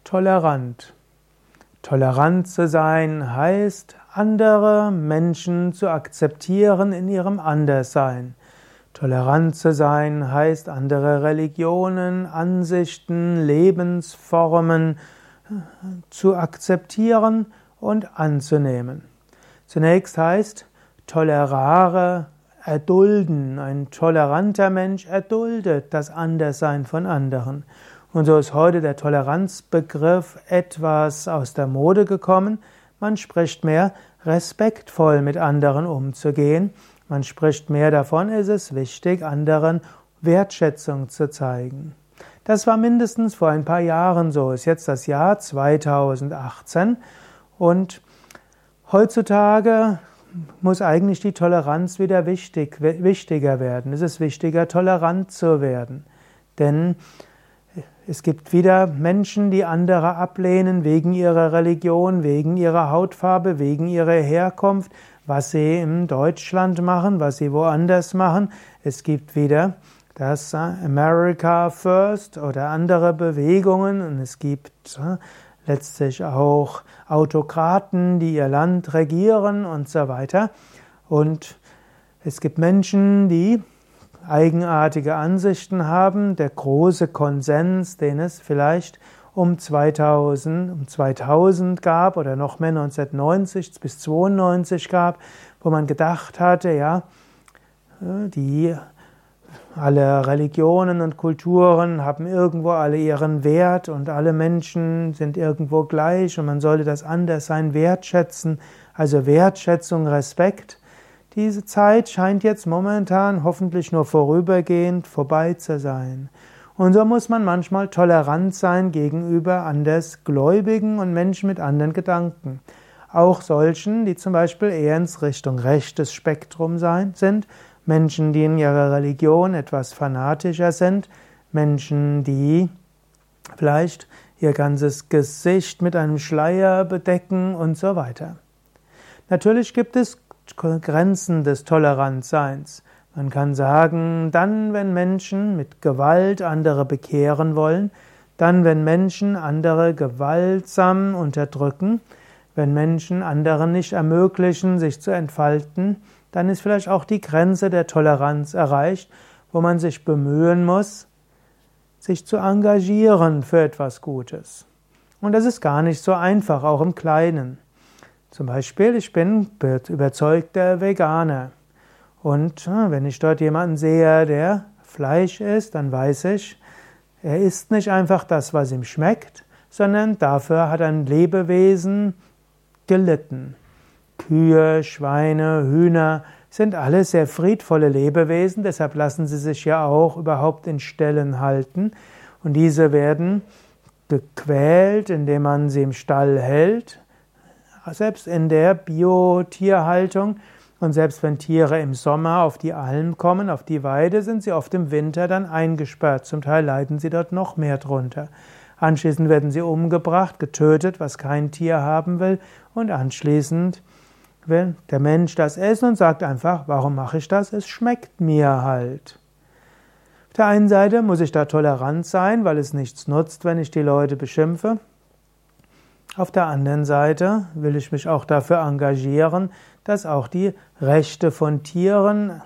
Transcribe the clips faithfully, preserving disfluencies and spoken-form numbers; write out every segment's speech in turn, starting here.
Tolerant. Tolerant zu sein heißt, andere Menschen zu akzeptieren in ihrem Anderssein. Tolerant zu sein heißt, andere Religionen, Ansichten, Lebensformen zu akzeptieren und anzunehmen. Zunächst heißt, tolerare, erdulden. Ein toleranter Mensch erduldet das Anderssein von anderen. Und so ist heute der Toleranzbegriff etwas aus der Mode gekommen. Man spricht mehr respektvoll mit anderen umzugehen. Man spricht mehr davon, es ist wichtig, anderen Wertschätzung zu zeigen. Das war mindestens vor ein paar Jahren so. Es ist jetzt das Jahr zweitausendachtzehn und heutzutage muss eigentlich die Toleranz wieder wichtig, wichtiger werden. Es ist wichtiger, tolerant zu werden. Denn es gibt wieder Menschen, die andere ablehnen wegen ihrer Religion, wegen ihrer Hautfarbe, wegen ihrer Herkunft, was sie in Deutschland machen, was sie woanders machen. Es gibt wieder das America First oder andere Bewegungen und es gibt letztlich auch Autokraten, die ihr Land regieren und so weiter. Und es gibt Menschen, die eigenartige Ansichten haben. Der große Konsens, den es vielleicht um zweitausend, um zweitausend gab oder noch mehr neunzehnhundertneunzig bis zweiundneunzig gab, wo man gedacht hatte, ja, die alle Religionen und Kulturen haben irgendwo alle ihren Wert und alle Menschen sind irgendwo gleich und man sollte das Anderssein wertschätzen, also Wertschätzung, Respekt. Diese Zeit scheint jetzt momentan hoffentlich nur vorübergehend vorbei zu sein. Und so muss man manchmal tolerant sein gegenüber Andersgläubigen und Menschen mit anderen Gedanken. Auch solchen, die zum Beispiel eher in Richtung rechtes Spektrum sein, sind, Menschen, die in ihrer Religion etwas fanatischer sind, Menschen, die vielleicht ihr ganzes Gesicht mit einem Schleier bedecken und so weiter. Natürlich gibt es Grenzen des Tolerantseins. Man kann sagen, dann, wenn Menschen mit Gewalt andere bekehren wollen, dann, wenn Menschen andere gewaltsam unterdrücken, wenn Menschen anderen nicht ermöglichen, sich zu entfalten, dann ist vielleicht auch die Grenze der Toleranz erreicht, wo man sich bemühen muss, sich zu engagieren für etwas Gutes. Und das ist gar nicht so einfach, auch im Kleinen. Zum Beispiel, ich bin überzeugter Veganer. Und wenn ich dort jemanden sehe, der Fleisch isst, dann weiß ich, er isst nicht einfach das, was ihm schmeckt, sondern dafür hat ein Lebewesen gelitten. Kühe, Schweine, Hühner sind alle sehr friedvolle Lebewesen, deshalb lassen sie sich ja auch überhaupt in Ställen halten. Und diese werden gequält, indem man sie im Stall hält. Selbst in der Bio-Tierhaltung und selbst wenn Tiere im Sommer auf die Alm kommen, auf die Weide, sind sie oft im Winter dann eingesperrt. Zum Teil leiden sie dort noch mehr drunter. Anschließend werden sie umgebracht, getötet, was kein Tier haben will. Und anschließend will der Mensch das essen und sagt einfach, warum mache ich das? Es schmeckt mir halt. Auf der einen Seite muss ich da tolerant sein, weil es nichts nutzt, wenn ich die Leute beschimpfe. Auf der anderen Seite will ich mich auch dafür engagieren, dass auch die Rechte von Tieren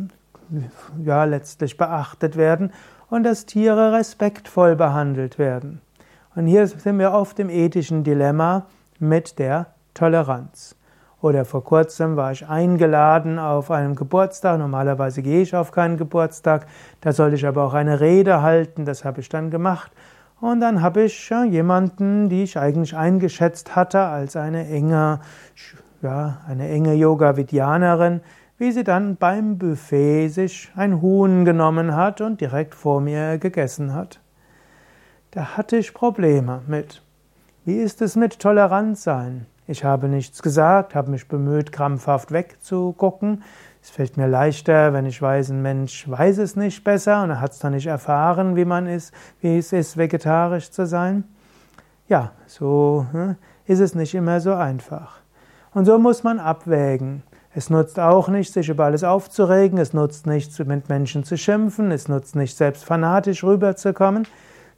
ja letztlich beachtet werden und dass Tiere respektvoll behandelt werden. Und hier sind wir oft im ethischen Dilemma mit der Toleranz. Oder vor kurzem war ich eingeladen auf einem Geburtstag. Normalerweise gehe ich auf keinen Geburtstag. Da sollte ich aber auch eine Rede halten. Das habe ich dann gemacht. Und dann habe ich jemanden, die ich eigentlich eingeschätzt hatte als eine enge, ja, eine enge Yoga-Vidyanerin, wie sie dann beim Buffet sich ein Huhn genommen hat und direkt vor mir gegessen hat. Da hatte ich Probleme mit. Wie ist es mit Toleranz sein? Ich habe nichts gesagt, habe mich bemüht, krampfhaft wegzugucken. Es fällt mir leichter, wenn ich weiß, ein Mensch weiß es nicht besser und er hat es noch nicht erfahren, wie man ist, wie es ist, vegetarisch zu sein. Ja, so ist es nicht immer so einfach. Und so muss man abwägen. Es nutzt auch nicht, sich über alles aufzuregen, es nutzt nichts, mit Menschen zu schimpfen, es nutzt nicht, selbst fanatisch rüberzukommen,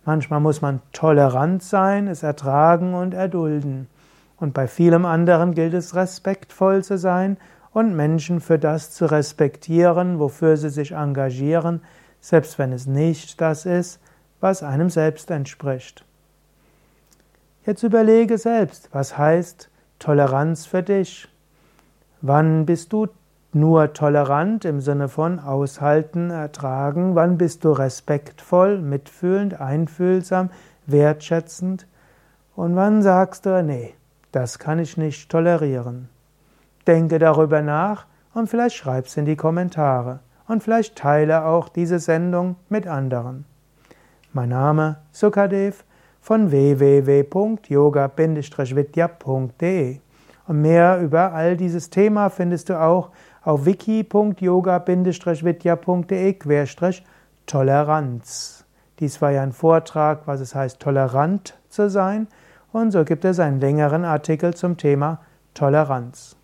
Manchmal muss man tolerant sein, es ertragen und erdulden. Und bei vielem anderen gilt es, respektvoll zu sein und Menschen für das zu respektieren, wofür sie sich engagieren, selbst wenn es nicht das ist, was einem selbst entspricht. Jetzt überlege selbst, was heißt Toleranz für dich? Wann bist du nur tolerant im Sinne von aushalten, ertragen? Wann bist du respektvoll, mitfühlend, einfühlsam, wertschätzend? Und wann sagst du, nee, das kann ich nicht tolerieren? Denke darüber nach und vielleicht schreib's in die Kommentare. Und vielleicht teile auch diese Sendung mit anderen. Mein Name Sukadev von w w w punkt yoga vidya punkt de. Und mehr über all dieses Thema findest du auch auf wiki punkt yoga vidya punkt de slash Toleranz. Dies war ja ein Vortrag, was es heißt, tolerant zu sein. Und so gibt es einen längeren Artikel zum Thema Toleranz.